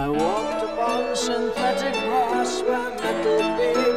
I walked upon synthetic grass where metal beams